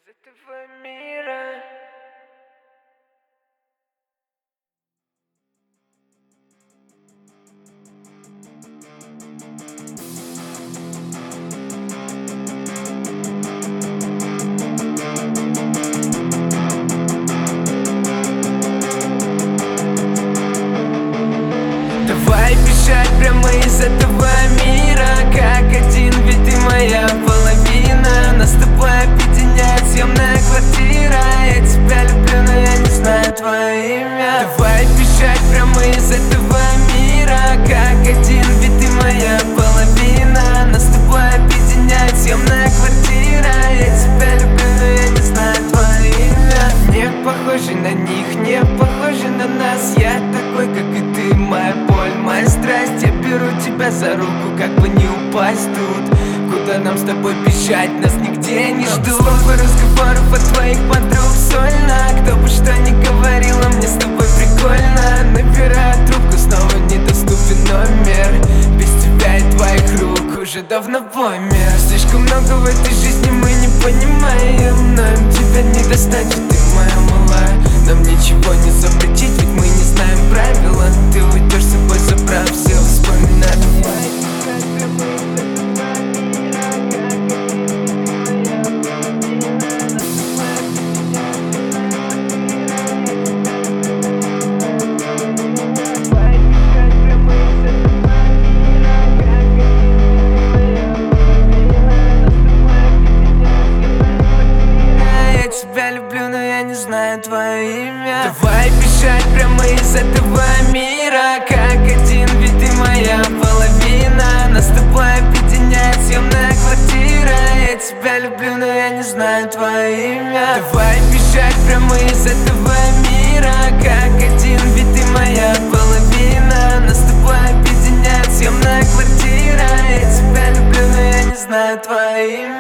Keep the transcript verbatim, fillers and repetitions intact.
из этого мира. Давай бежать прямо из этого мира, как один, ведь ты моя половина. Нас с тобой объединяет съемная квартира. Я тебя люблю, но я не знаю твое имя. Давай бежать прямо из этого мира, как один, ведь ты моя половина. Нас с тобой объединяет съемная квартира. Я тебя люблю, но я не знаю твое имя. Не похожи на них, не похожи на нас. Я такой, как и ты, моя боль, моя страсть. Я беру тебя за руку, как бы не упасть тут. Куда нам с тобой бежать, нас нигде не ждут. Слов и разговоров от твоих подруг сольно. Кто бы что ни говорила, мне с тобой прикольно. Набираю трубку, снова недоступен номер. Без тебя и твоих рук уже давно помер. Слишком много в этой жизни мы не понимаем. Нам тебя не достать, ты моя малая. Нам ничего не запретить, ведь мы не знаем правила. Ты уйдешь с собой, забрав все воспоминания. Знаю твое имя. Давай бежать прямо из этого мира, как один, ведь ты моя половина. Нас с тобой объединяет съемная квартира. Я тебя люблю, но я не знаю твое имя. Давай бежать прямо из этого мира, как один, ведь ты моя половина. Нас с тобой объединяет съемная квартира. Я тебя люблю, но я не знаю твое имя.